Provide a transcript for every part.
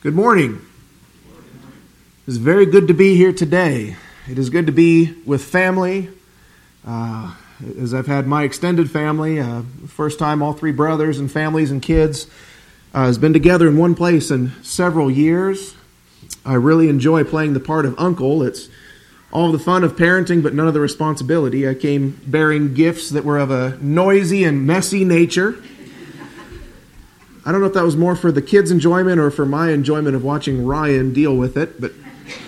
Good morning. It is very good to be here today. It is good to be with family. As I've had my extended family, first time all three brothers and families and kids has been together in one place in several years. I really enjoy playing the part of uncle. It's all the fun of parenting, but none of the responsibility. I came bearing gifts that were of a noisy and messy nature. I don't know if that was more for the kids' enjoyment or for my enjoyment of watching Ryan deal with it, but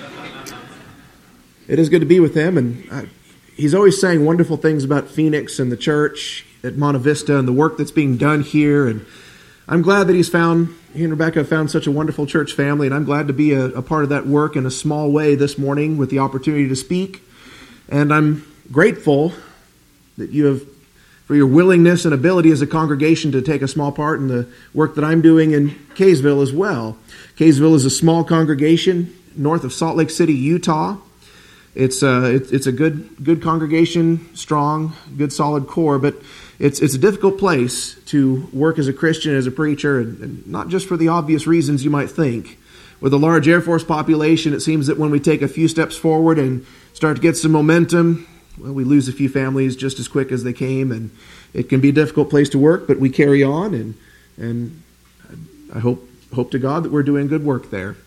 it is good to be with him. And he's always saying wonderful things about Phoenix and the church at Monte Vista and the work that's being done here. And I'm glad that he and Rebecca have found such a wonderful church family, and I'm glad to be a part of that work in a small way this morning with the opportunity to speak. And I'm grateful that you have, for your willingness and ability as a congregation to take a small part in the work that I'm doing in Kaysville as well. Kaysville is a small congregation north of Salt Lake City, Utah. It's a good congregation, strong, good solid core, but it's a difficult place to work as a Christian, as a preacher, and not just for the obvious reasons you might think. With a large Air Force population, it seems that when we take a few steps forward and start to get some momentum, well, we lose a few families just as quick as they came, and it can be a difficult place to work, but we carry on, and I hope to God that we're doing good work there.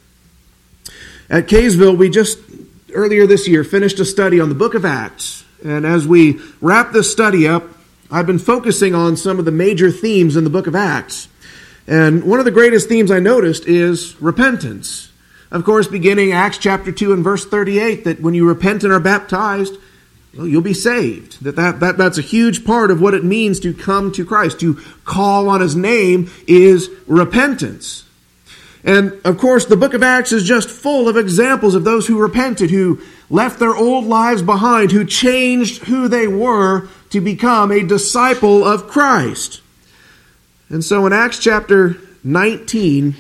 At Kaysville, we just earlier this year finished a study on the book of Acts, and as we wrap this study up, I've been focusing on some of the major themes in the book of Acts. And one of the greatest themes I noticed is repentance. Of course, beginning Acts chapter 2 and verse 38, that when you repent and are baptized, well, you'll be saved. That's a huge part of what it means to come to Christ. To call on His name is repentance. And, of course, the book of Acts is just full of examples of those who repented, who left their old lives behind, who changed who they were to become a disciple of Christ. And so in Acts chapter 19,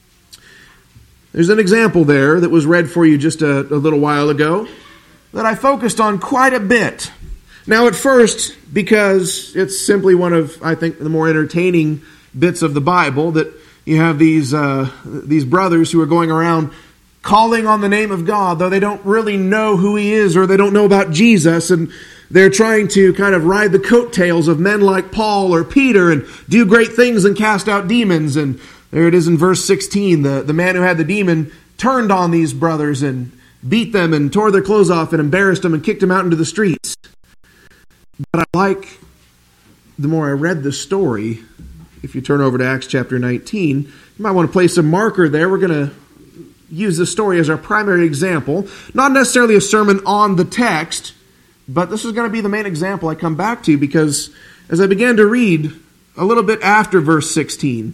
there's an example there that was read for you just a little while ago that I focused on quite a bit. Now, at first, because it's simply one of, I think, the more entertaining bits of the Bible, that you have these brothers who are going around calling on the name of God, though they don't really know who He is or they don't know about Jesus, and they're trying to kind of ride the coattails of men like Paul or Peter and do great things and cast out demons. And there it is in verse 16, the man who had the demon turned on these brothers and beat them and tore their clothes off and embarrassed them and kicked them out into the streets. But the more I read the story, if you turn over to Acts chapter 19, you might want to place a marker there. We're going to use this story as our primary example. Not necessarily a sermon on the text, but this is going to be the main example I come back to, because as I began to read a little bit after verse 16,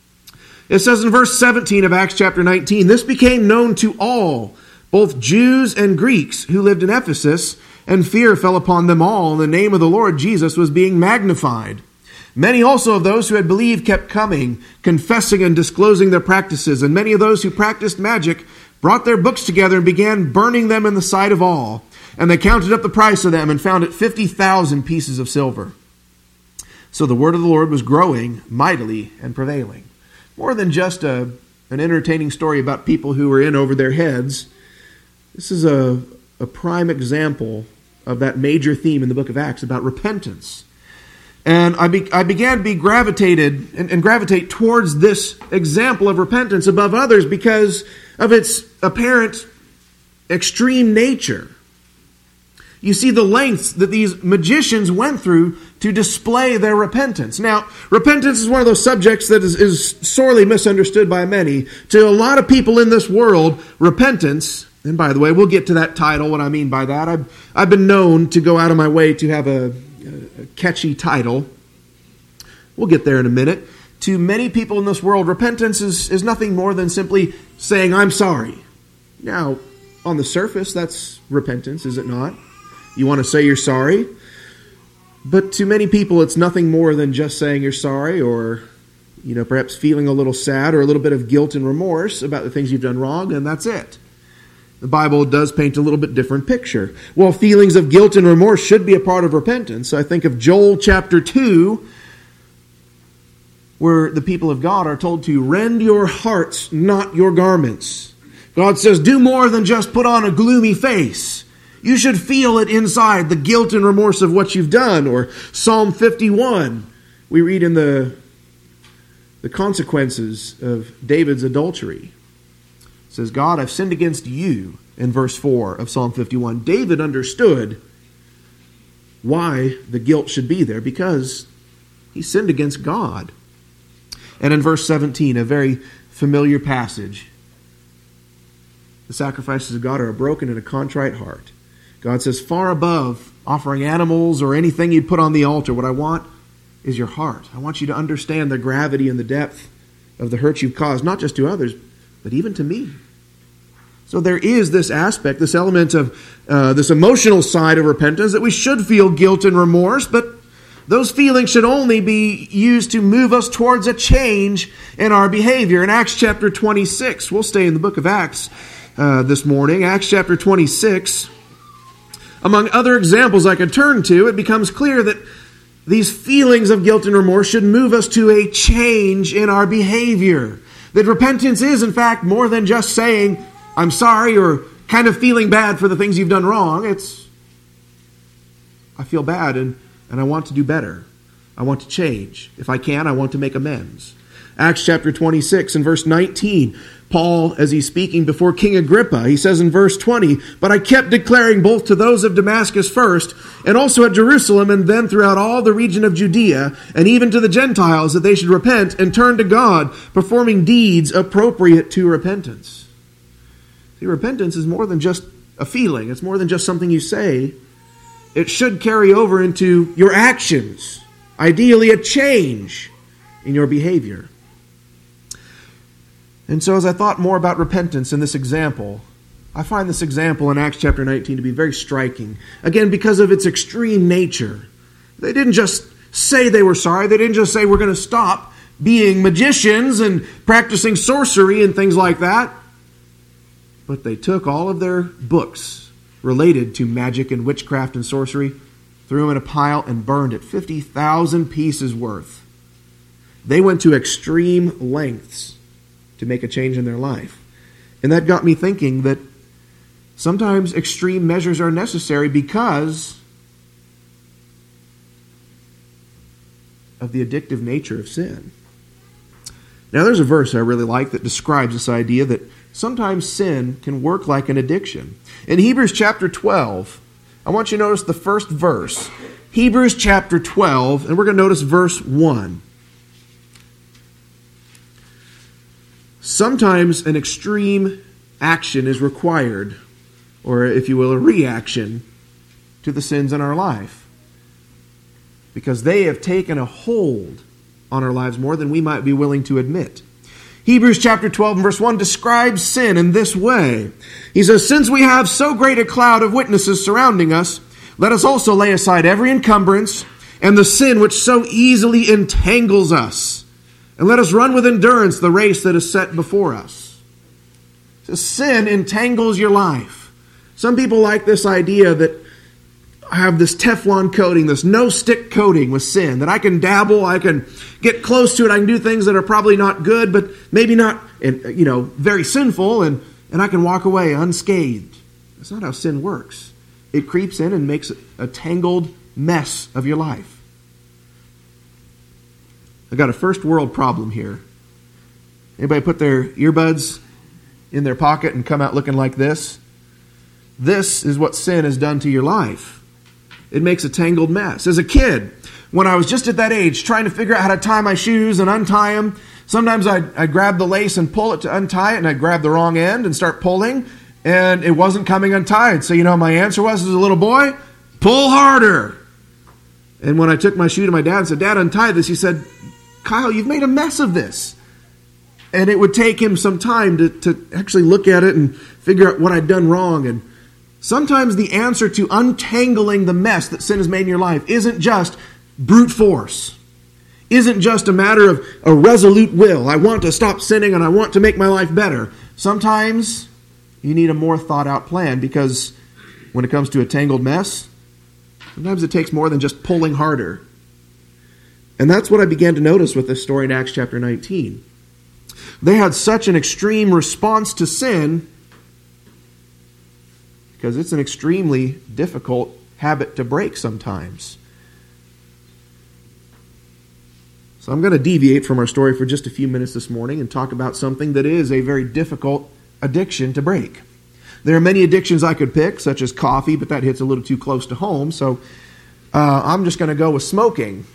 it says in verse 17 of Acts chapter 19, "This became known to all, both Jews and Greeks who lived in Ephesus, and fear fell upon them all, and the name of the Lord Jesus was being magnified. Many also of those who had believed kept coming, confessing and disclosing their practices, and many of those who practiced magic brought their books together and began burning them in the sight of all. And they counted up the price of them and found it 50,000 pieces of silver. So the word of the Lord was growing mightily and prevailing." More than just an entertaining story about people who were in over their heads, this is a prime example of that major theme in the book of Acts about repentance. And I began to be gravitate towards this example of repentance above others because of its apparent extreme nature. You see the lengths that these magicians went through to display their repentance. Now, repentance is one of those subjects that is sorely misunderstood by many. To a lot of people in this world, repentance, and by the way, we'll get to that title, what I mean by that. I've been known to go out of my way to have a catchy title. We'll get there in a minute. To many people in this world, repentance is nothing more than simply saying, "I'm sorry." Now, on the surface, that's repentance, is it not? You want to say you're sorry? But to many people, it's nothing more than just saying you're sorry, or perhaps feeling a little sad or a little bit of guilt and remorse about the things you've done wrong, and that's it. The Bible does paint a little bit different picture. Well, feelings of guilt and remorse should be a part of repentance. I think of Joel chapter 2, where the people of God are told to rend your hearts, not your garments. God says, do more than just put on a gloomy face. You should feel it inside, the guilt and remorse of what you've done. Or Psalm 51, we read in the consequences of David's adultery. It says, God, I've sinned against you, in verse 4 of Psalm 51. David understood why the guilt should be there, because he sinned against God. And in verse 17, a very familiar passage, the sacrifices of God are a broken and a contrite heart. God says, far above offering animals or anything you'd put on the altar, what I want is your heart. I want you to understand the gravity and the depth of the hurt you've caused, not just to others, but even to me. So there is this aspect, this element of this emotional side of repentance, that we should feel guilt and remorse, but those feelings should only be used to move us towards a change in our behavior. In Acts chapter 26, we'll stay in the book of Acts this morning. Acts chapter 26, among other examples I could turn to, it becomes clear that these feelings of guilt and remorse should move us to a change in our behavior. That repentance is, in fact, more than just saying, I'm sorry, or kind of feeling bad for the things you've done wrong. It's, I feel bad and I want to do better. I want to change. If I can, I want to make amends. Acts chapter 26 and verse 19, Paul, as he's speaking before King Agrippa, he says in verse 20, but I kept declaring both to those of Damascus first, and also at Jerusalem, and then throughout all the region of Judea, and even to the Gentiles, that they should repent and turn to God, performing deeds appropriate to repentance. See, repentance is more than just a feeling. It's more than just something you say. It should carry over into your actions, ideally a change in your behavior. And so as I thought more about repentance in this example, I find this example in Acts chapter 19 to be very striking. Again, because of its extreme nature. They didn't just say they were sorry. They didn't just say we're going to stop being magicians and practicing sorcery and things like that. But they took all of their books related to magic and witchcraft and sorcery, threw them in a pile and burned it, 50,000 pieces worth. They went to extreme lengths to make a change in their life. And that got me thinking that sometimes extreme measures are necessary because of the addictive nature of sin. Now there's a verse I really like that describes this idea that sometimes sin can work like an addiction. In Hebrews chapter 12, I want you to notice the first verse. Hebrews chapter 12, and we're going to notice verse 1. Sometimes an extreme action is required, or if you will, a reaction to the sins in our life, because they have taken a hold on our lives more than we might be willing to admit. Hebrews chapter 12 and verse 1 describes sin in this way. He says, since we have so great a cloud of witnesses surrounding us, let us also lay aside every encumbrance and the sin which so easily entangles us. And let us run with endurance the race that is set before us. So sin entangles your life. Some people like this idea that I have this Teflon coating, this no-stick coating with sin, that I can dabble, I can get close to it, I can do things that are probably not good, but maybe not, very sinful, and I can walk away unscathed. That's not how sin works. It creeps in and makes a tangled mess of your life. I've got a first world problem here. Anybody put their earbuds in their pocket and come out looking like this? This is what sin has done to your life. It makes a tangled mess. As a kid, when I was just at that age, trying to figure out how to tie my shoes and untie them, sometimes I'd grab the lace and pull it to untie it, and I'd grab the wrong end and start pulling, and it wasn't coming untied. So, my answer was, as a little boy, pull harder. And when I took my shoe to my dad and said, Dad, untie this, he said, Kyle, you've made a mess of this. And it would take him some time to actually look at it and figure out what I'd done wrong. And sometimes the answer to untangling the mess that sin has made in your life isn't just brute force. Isn't just a matter of a resolute will. I want to stop sinning and I want to make my life better. Sometimes you need a more thought out plan, because when it comes to a tangled mess, sometimes it takes more than just pulling harder. And that's what I began to notice with this story in Acts chapter 19. They had such an extreme response to sin because it's an extremely difficult habit to break sometimes. So I'm going to deviate from our story for just a few minutes this morning and talk about something that is a very difficult addiction to break. There are many addictions I could pick, such as coffee, but that hits a little too close to home, so I'm just going to go with smoking.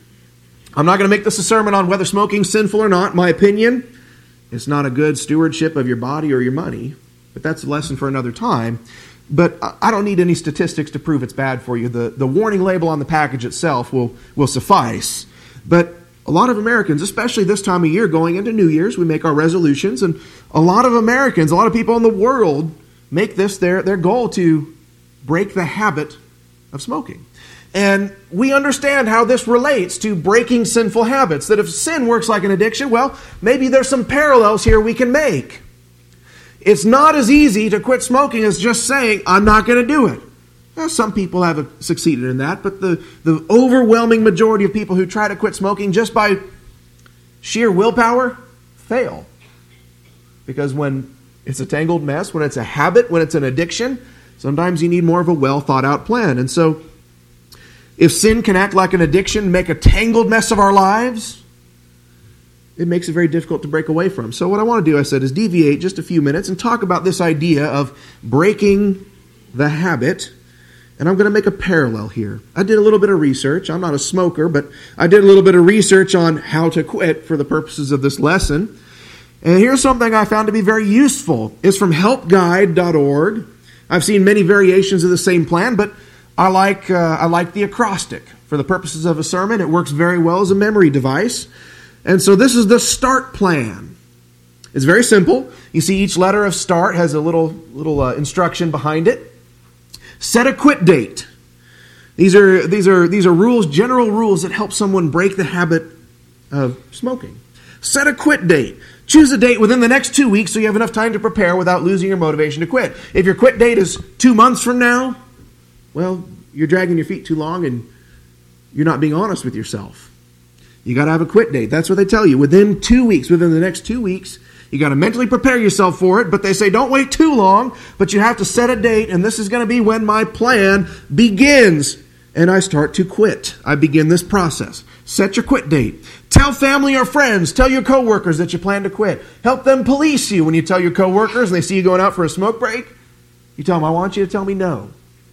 I'm not going to make this a sermon on whether smoking's sinful or not. My opinion, it's not a good stewardship of your body or your money, but that's a lesson for another time. But I don't need any statistics to prove it's bad for you. The warning label on the package itself will suffice. But a lot of Americans, especially this time of year, going into New Year's, we make our resolutions, and a lot of Americans, a lot of people in the world make this their goal to break the habit of smoking. And we understand how this relates to breaking sinful habits, that if sin works like an addiction, well, maybe there's some parallels here we can make. It's not as easy to quit smoking as just saying, I'm not going to do it. Now, some people have succeeded in that, but the overwhelming majority of people who try to quit smoking just by sheer willpower fail. Because when it's a tangled mess, when it's a habit, when it's an addiction, sometimes you need more of a well-thought-out plan. And so, if sin can act like an addiction, make a tangled mess of our lives, it makes it very difficult to break away from. So what I want to do, I said, is deviate just a few minutes and talk about this idea of breaking the habit. And I'm going to make a parallel here. I did a little bit of research. I'm not a smoker, but I did a little bit of research on how to quit for the purposes of this lesson. And here's something I found to be very useful. It's from helpguide.org. I've seen many variations of the same plan, but I like the acrostic. For the purposes of a sermon, it works very well as a memory device. And so this is the START plan. It's very simple. You see each letter of START has a little instruction behind it. Set a quit date. These are rules, general rules that help someone break the habit of smoking. Set a quit date. Choose a date within the next 2 weeks so you have enough time to prepare without losing your motivation to quit. If your quit date is 2 months from now, well, you're dragging your feet too long and you're not being honest with yourself. You got to have a quit date. That's what they tell you. Within 2 weeks, within the next 2 weeks, you got to mentally prepare yourself for it, but they say don't wait too long, but you have to set a date, and this is going to be when my plan begins. And I start to quit. I begin this process. Set your quit date. Tell family or friends, tell your coworkers that you plan to quit. Help them police you when you tell your coworkers and they see you going out for a smoke break. You tell them, I want you to tell me no.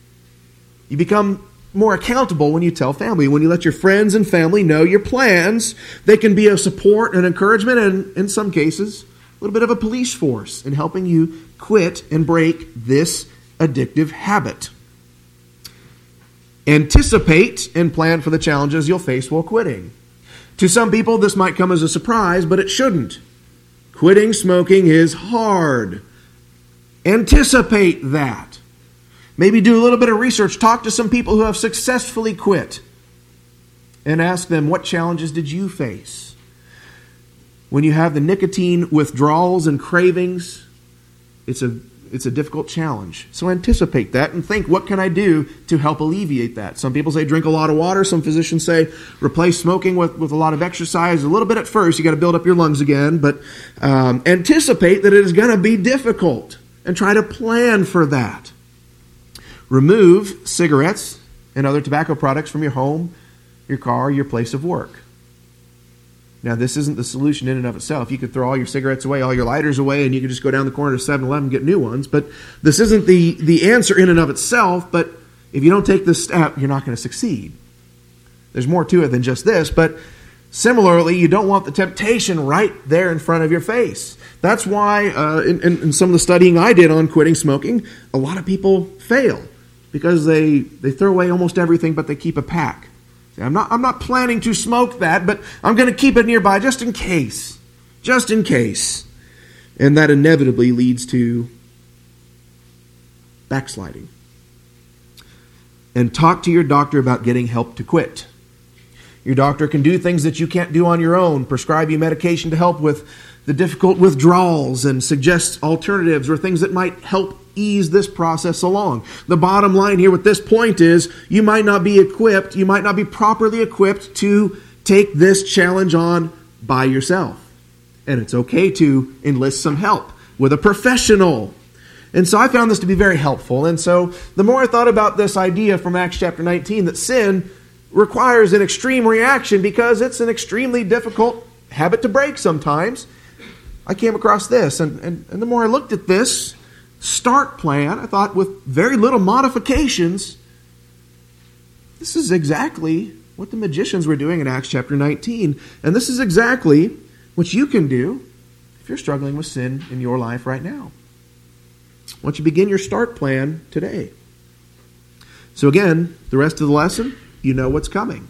You become more accountable when you tell family. When you let your friends and family know your plans, they can be a support and encouragement, and in some cases, a little bit of a police force in helping you quit and break this addictive habit. Anticipate and plan for the challenges you'll face while quitting. To some people, this might come as a surprise, but it shouldn't. Quitting smoking is hard. Anticipate that. Maybe do a little bit of research. Talk to some people who have successfully quit and ask them, what challenges did you face? When you have the nicotine withdrawals and cravings, it's a difficult challenge. So anticipate that and think, what can I do to help alleviate that? Some people say drink a lot of water. Some physicians say replace smoking with a lot of exercise. A little bit at first. You got to build up your lungs again. But anticipate that it is going to be difficult and try to plan for that. Remove cigarettes and other tobacco products from your home, your car, your place of work. Now, this isn't the solution in and of itself. You could throw all your cigarettes away, all your lighters away, and you could just go down the corner to 7-Eleven and get new ones. But this isn't the answer in and of itself. But if you don't take this step, you're not going to succeed. There's more to it than just this. But similarly, you don't want the temptation right there in front of your face. That's why in some of the studying I did on quitting smoking, a lot of people fail because they throw away almost everything, but they keep a pack. I'm not planning to smoke that, but I'm going to keep it nearby just in case. Just in case. And that inevitably leads to backsliding. And talk to your doctor about getting help to quit. Your doctor can do things that you can't do on your own, prescribe you medication to help with the difficult withdrawals and suggest alternatives or things that might help ease this process along. The bottom line here with this point is you might not be equipped, you might not be properly equipped to take this challenge on by yourself. And it's okay to enlist some help with a professional. And so I found this to be very helpful. And so the more I thought about this idea from Acts chapter 19, that sin requires an extreme reaction because it's an extremely difficult habit to break sometimes, I came across this. And the more I looked at this start plan, I thought with very little modifications, this is exactly what the magicians were doing in Acts chapter 19. And this is exactly what you can do if you're struggling with sin in your life right now. Why don't you begin your start plan today? So again, the rest of the lesson, you know what's coming.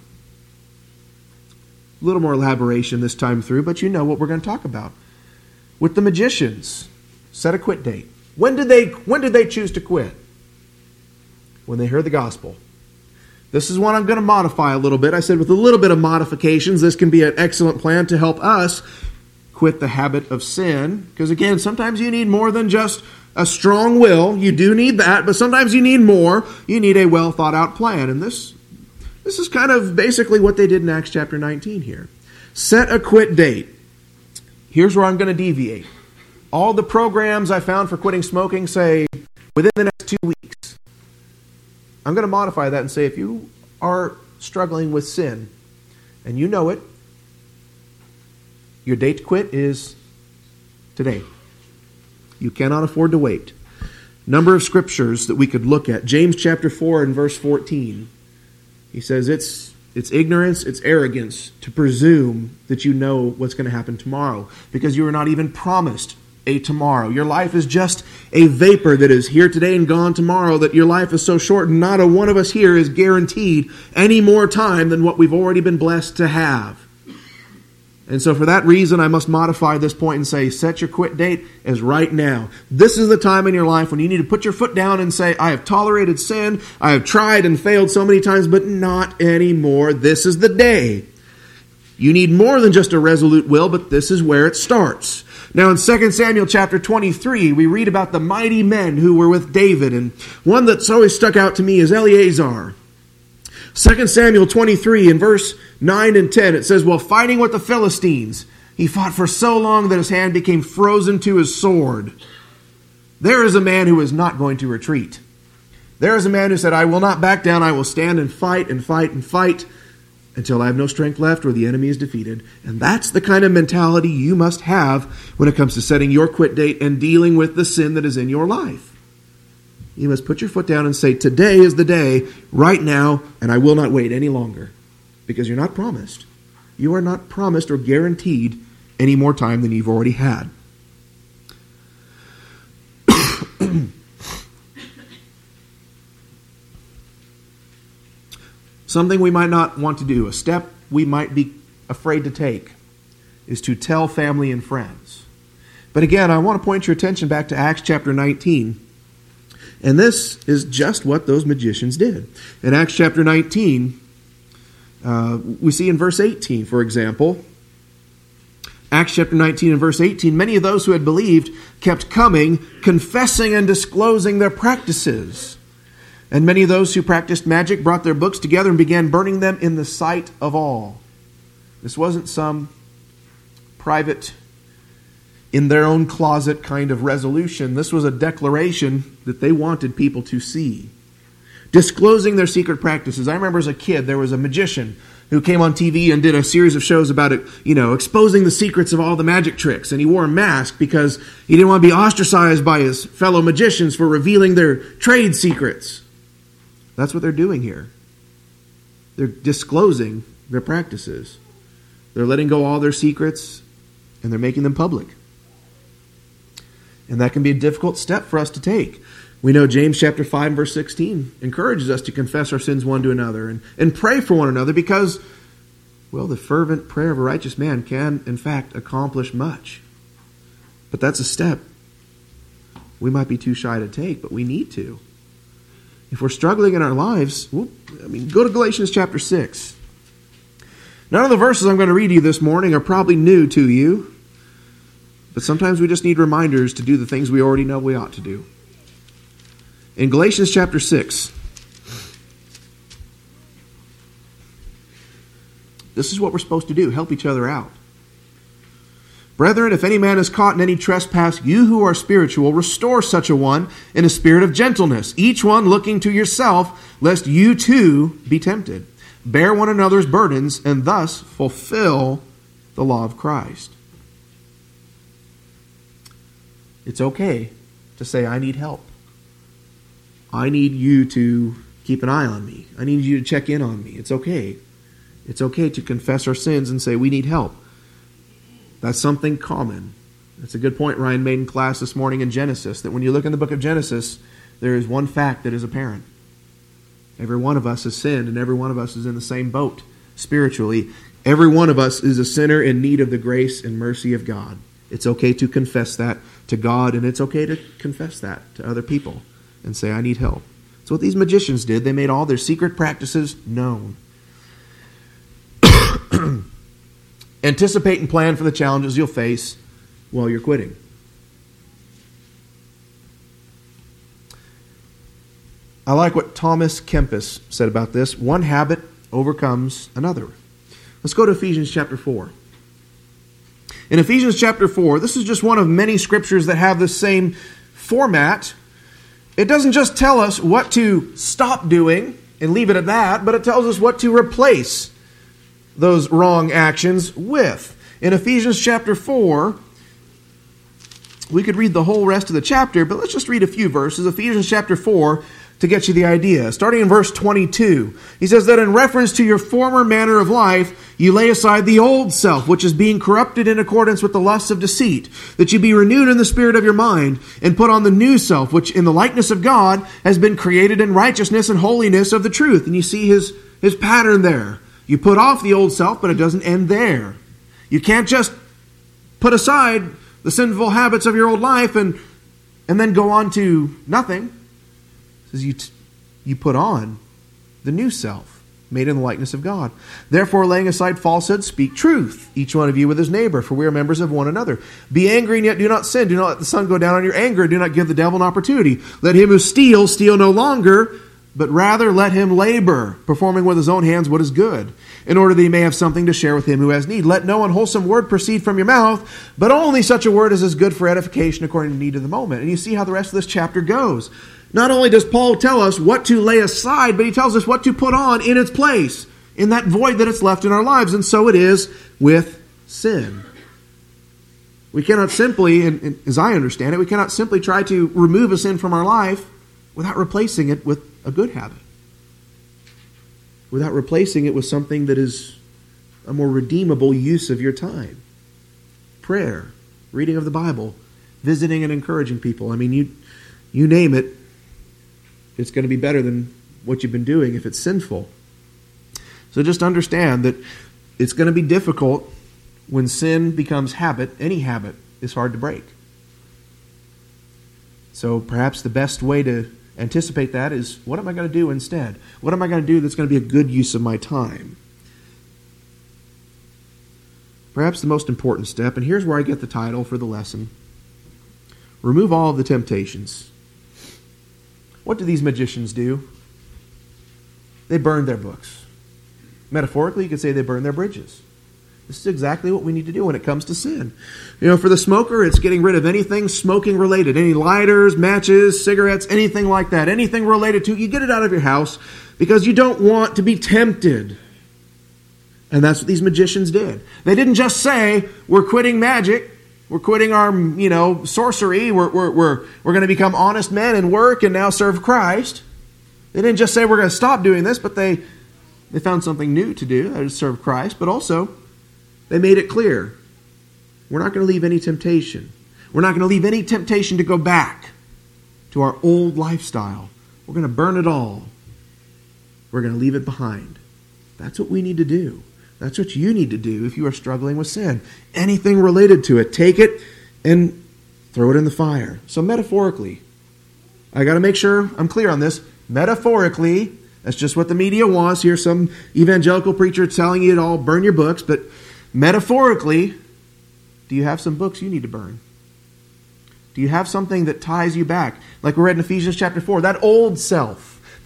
A little more elaboration this time through, but you know what we're going to talk about. With the magicians, set a quit date. When did they choose to quit? When they heard the gospel. This is one I'm going to modify a little bit. I said with a little bit of modifications, this can be an excellent plan to help us quit the habit of sin. Because again, sometimes you need more than just a strong will. You do need that, but sometimes you need more. You need a well thought out plan. And this is kind of basically what they did in Acts chapter 19 here. Set a quit date. Here's where I'm going to deviate. All the programs I found for quitting smoking say within the next 2 weeks. I'm going to modify that and say if you are struggling with sin and you know it, your date to quit is today. You cannot afford to wait. Number of scriptures that we could look at. James chapter 4 and verse 14. He says it's ignorance, it's arrogance to presume that you know what's going to happen tomorrow because you are not even promised a tomorrow. Your life is just a vapor that is here today and gone tomorrow, that your life is so short and not a one of us here is guaranteed any more time than what we've already been blessed to have. And so for that reason, I must modify this point and say, set your quit date as right now. This is the time in your life when you need to put your foot down and say, I have tolerated sin, I have tried and failed so many times, but not anymore. This is the day. You need more than just a resolute will, but this is where it starts. Now in 2 Samuel chapter 23, we read about the mighty men who were with David, and one that's always stuck out to me is Eleazar. 2 Samuel 23 in verse 9 and 10, it says, while fighting with the Philistines, he fought for so long that his hand became frozen to his sword. There is a man who is not going to retreat. There is a man who said, I will not back down, I will stand and fight and fight and fight until I have no strength left or the enemy is defeated. And that's the kind of mentality you must have when it comes to setting your quit date and dealing with the sin that is in your life. You must put your foot down and say, today is the day, right now, and I will not wait any longer. Because you're not promised. You are not promised or guaranteed any more time than you've already had. Something we might not want to do, a step we might be afraid to take, is to tell family and friends. But again, I want to point your attention back to Acts chapter 19. And this is just what those magicians did. In Acts chapter 19, we see in verse 18, for example, Acts chapter 19 and verse 18, many of those who had believed kept coming, confessing and disclosing their practices. And many of those who practiced magic brought their books together and began burning them in the sight of all. This wasn't some private, in their own closet kind of resolution. This was a declaration that they wanted people to see. Disclosing their secret practices. I remember as a kid, there was a magician who came on TV and did a series of shows about it, exposing the secrets of all the magic tricks. And he wore a mask because he didn't want to be ostracized by his fellow magicians for revealing their trade secrets. That's what they're doing here. They're disclosing their practices. They're letting go all their secrets and they're making them public. And that can be a difficult step for us to take. We know James chapter 5 verse 16 encourages us to confess our sins one to another and pray for one another because, well, the fervent prayer of a righteous man can, in fact, accomplish much. But that's a step we might be too shy to take, but we need to. If we're struggling in our lives, go to Galatians chapter 6. None of the verses I'm going to read to you this morning are probably new to you, but sometimes we just need reminders to do the things we already know we ought to do. In Galatians chapter 6, This is what we're supposed to do, help each other out. Brethren, if any man is caught in any trespass, you who are spiritual, restore such a one in a spirit of gentleness, each one looking to yourself, lest you too be tempted. Bear one another's burdens, and thus fulfill the law of Christ. It's okay to say, I need help. I need you to keep an eye on me. I need you to check in on me. It's okay. It's okay to confess our sins and say, we need help. That's something common. That's a good point Ryan made in class this morning in Genesis, that when you look in the book of Genesis, there is one fact that is apparent. Every one of us has sinned, and every one of us is in the same boat spiritually. Every one of us is a sinner in need of the grace and mercy of God. It's okay to confess that to God, and it's okay to confess that to other people and say, I need help. That's what these magicians did. They made all their secret practices known. Anticipate and plan for the challenges you'll face while you're quitting. I like what Thomas Kempis said about this. One habit overcomes another. Let's go to Ephesians chapter 4. In Ephesians chapter 4, this is just one of many scriptures that have the same format. It doesn't just tell us what to stop doing and leave it at that, but it tells us what to replace those wrong actions with. In Ephesians chapter 4, we could read the whole rest of the chapter, but let's just read a few verses. Ephesians chapter 4, to get you the idea. Starting in verse 22, he says that in reference to your former manner of life, you lay aside the old self, which is being corrupted in accordance with the lusts of deceit, that you be renewed in the spirit of your mind, and put on the new self, which in the likeness of God has been created in righteousness and holiness of the truth. And you see his pattern there. You put off the old self, but it doesn't end there. You can't just put aside the sinful habits of your old life and then go on to nothing. It says you put on the new self, made in the likeness of God. Therefore, laying aside falsehood, speak truth, each one of you with his neighbor, for we are members of one another. Be angry and yet do not sin. Do not let the sun go down on your anger. Do not give the devil an opportunity. Let him who steals steal no longer, but rather let him labor, performing with his own hands what is good, in order that he may have something to share with him who has need. Let no unwholesome word proceed from your mouth, but only such a word as is good for edification according to the need of the moment. And you see how the rest of this chapter goes. Not only does Paul tell us what to lay aside, but he tells us what to put on in its place, in that void that it's left in our lives. And so it is with sin. We cannot simply, and as I understand it, we cannot simply try to remove a sin from our life without replacing it with a good habit. Without replacing it with something that is a more redeemable use of your time. Prayer, reading of the Bible, visiting and encouraging people. I mean, you name it, it's going to be better than what you've been doing if it's sinful. So just understand that it's going to be difficult when sin becomes habit. Any habit is hard to break. So perhaps the best way to anticipate that is, what am I going to do instead? What am I going to do that's going to be a good use of my time? Perhaps the most important step, and here's where I get the title for the lesson: remove all of the temptations. What do these magicians do? They burn their books. Metaphorically, you could say they burn their bridges. This is exactly what we need to do when it comes to sin. You know, for the smoker, it's getting rid of anything smoking related. Any lighters, matches, cigarettes, anything like that. Anything related to, you get it out of your house because you don't want to be tempted. And that's what these magicians did. They didn't just say, we're quitting magic. We're quitting our, sorcery. We're going to become honest men and work and now serve Christ. They didn't just say we're going to stop doing this, but they found something new to do, that is serve Christ. But also, they made it clear, we're not going to leave any temptation. We're not going to leave any temptation to go back to our old lifestyle. We're going to burn it all. We're going to leave it behind. That's what we need to do. That's what you need to do if you are struggling with sin. Anything related to it, take it and throw it in the fire. So metaphorically, I got to make sure I'm clear on this. Metaphorically, that's just what the media wants. Here's some evangelical preacher telling you to all burn your books. But metaphorically, do you have some books you need to burn? Do you have something that ties you back? Like we read in Ephesians chapter 4, that old self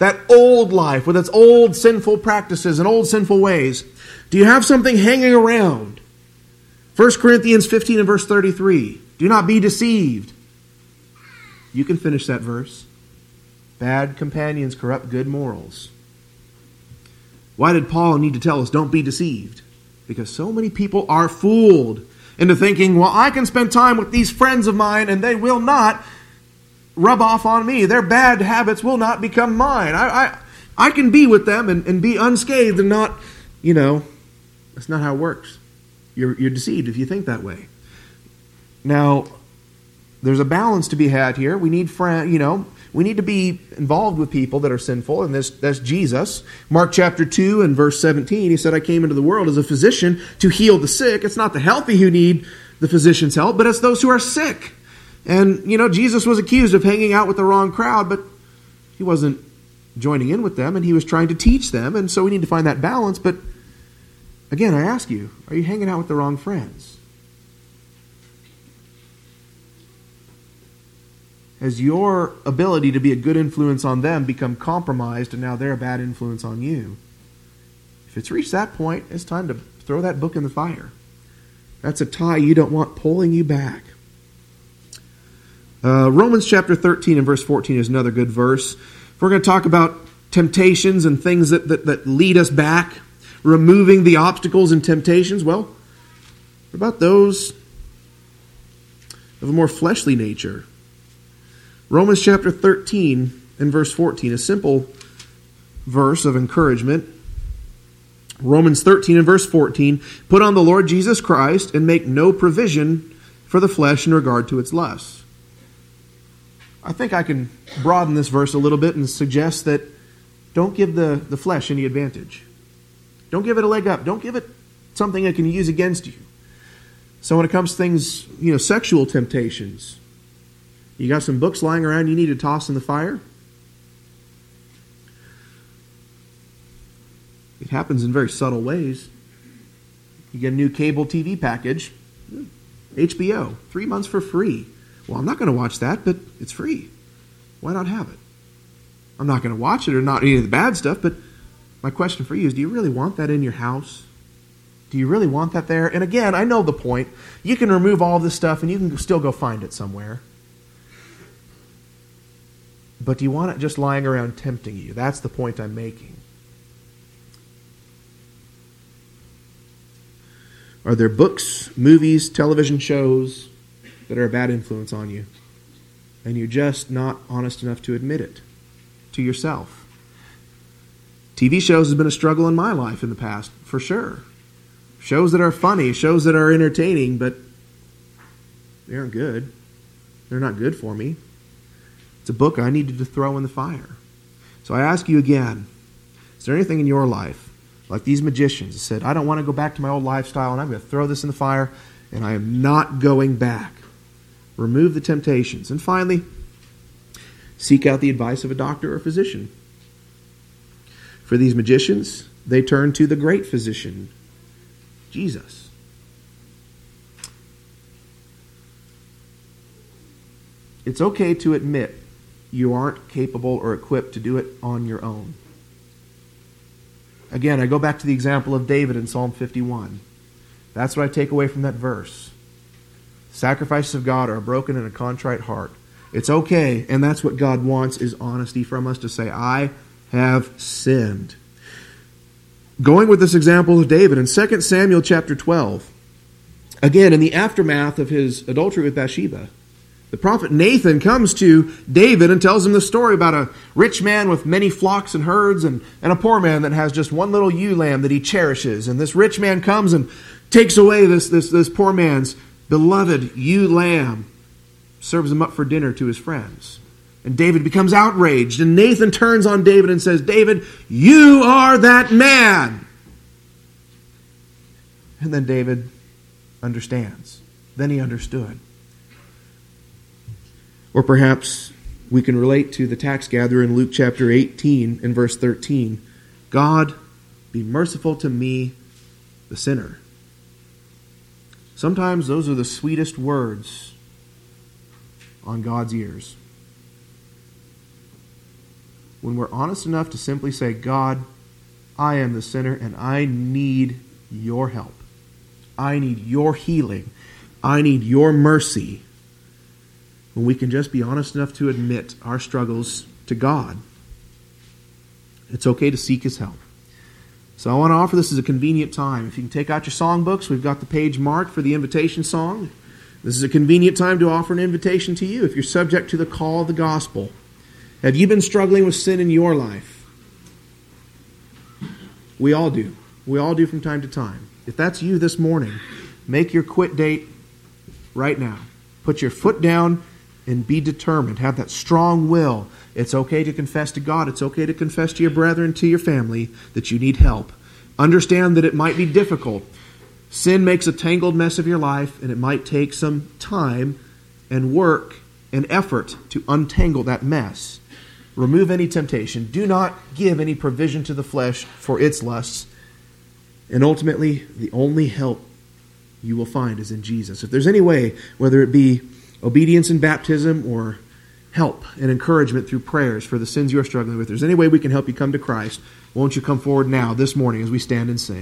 that old life with its old sinful practices and old sinful ways? Do you have something hanging around? 1 Corinthians 15 and verse 33. Do not be deceived. You can finish that verse. Bad companions corrupt good morals. Why did Paul need to tell us don't be deceived? Because so many people are fooled into thinking, well, I can spend time with these friends of mine and they will not rub off on me. Their bad habits will not become mine. I can be with them and be unscathed and not, that's not how it works. You're deceived if you think that way. Now, there's a balance to be had here. We need we need to be involved with people that are sinful, and that's Jesus. Mark chapter 2 and verse 17, he said, I came into the world as a physician to heal the sick. It's not the healthy who need the physician's help, but it's those who are sick. And, Jesus was accused of hanging out with the wrong crowd, but he wasn't joining in with them, and he was trying to teach them, and so we need to find that balance. But, again, I ask you, are you hanging out with the wrong friends? Has your ability to be a good influence on them become compromised and now they're a bad influence on you? If it's reached that point, it's time to throw that book in the fire. That's a tie you don't want pulling you back. Romans chapter 13 and verse 14 is another good verse. If we're going to talk about temptations and things that lead us back, removing the obstacles and temptations, well, what about those of a more fleshly nature? Romans chapter 13 and verse 14, a simple verse of encouragement. Romans 13 and verse 14, put on the Lord Jesus Christ and make no provision for the flesh in regard to its lusts. I think I can broaden this verse a little bit and suggest that don't give the flesh any advantage. Don't give it a leg up. Don't give it something it can use against you. So when it comes to things, sexual temptations, you got some books lying around you need to toss in the fire? It happens in very subtle ways. You get a new cable TV package, HBO, 3 months for free. Well, I'm not going to watch that, but it's free. Why not have it? I'm not going to watch it or not any of the bad stuff, but my question for you is, do you really want that in your house? Do you really want that there? And again, I know the point. You can remove all this stuff and you can still go find it somewhere. But do you want it just lying around tempting you? That's the point I'm making. Are there books, movies, television shows that are a bad influence on you? And you're just not honest enough to admit it to yourself. TV shows has been a struggle in my life in the past, for sure. Shows that are funny, shows that are entertaining, but they aren't good. They're not good for me. It's a book I needed to throw in the fire. So I ask you again, is there anything in your life, like these magicians, that said, I don't want to go back to my old lifestyle and I'm going to throw this in the fire and I am not going back? Remove the temptations. And finally, seek out the advice of a doctor or physician. For these magicians, they turn to the great physician, Jesus. It's okay to admit you aren't capable or equipped to do it on your own. Again, I go back to the example of David in Psalm 51. That's what I take away from that verse. Sacrifices of God are a broken and a contrite heart. It's okay, and that's what God wants, is honesty from us to say, I have sinned. Going with this example of David, in 2 Samuel chapter 12, again, in the aftermath of his adultery with Bathsheba, the prophet Nathan comes to David and tells him the story about a rich man with many flocks and herds and a poor man that has just one little ewe lamb that he cherishes. And this rich man comes and takes away this poor man's beloved ewe lamb, serves him up for dinner to his friends. And David becomes outraged. And Nathan turns on David and says, David, you are that man. And then David understands. Then he understood. Or perhaps we can relate to the tax gatherer in Luke chapter 18 and verse 13. God, be merciful to me, the sinner. Sometimes those are the sweetest words on God's ears. when we're honest enough to simply say, God, I am the sinner and I need your help. I need your healing. I need your mercy. When we can just be honest enough to admit our struggles to God, it's okay to seek His help. So I want to offer this as a convenient time. If you can take out your songbooks, we've got the page marked for the invitation song. This is a convenient time to offer an invitation to you if you're subject to the call of the gospel. Have you been struggling with sin in your life? We all do. We all do from time to time. If that's you this morning, make your quit date right now. Put your foot down and be determined. Have that strong will. It's okay to confess to God. It's okay to confess to your brethren, to your family, that you need help. Understand that it might be difficult. Sin makes a tangled mess of your life, and it might take some time and work and effort to untangle that mess. Remove any temptation. Do not give any provision to the flesh for its lusts. And ultimately, the only help you will find is in Jesus. If there's any way, whether it be obedience in baptism or help and encouragement through prayers for the sins you're struggling with, if there's any way we can help you come to Christ, won't you come forward now, this morning, as we stand and sing?